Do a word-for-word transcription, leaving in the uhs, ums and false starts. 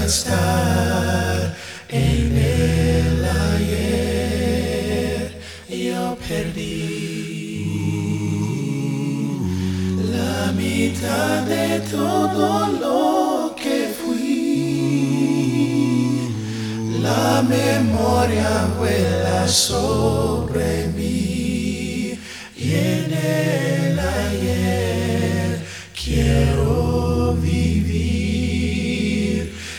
estar en el ayer. Yo perdí la mitad de todo lo que fui. La memoria vuela sobre mí.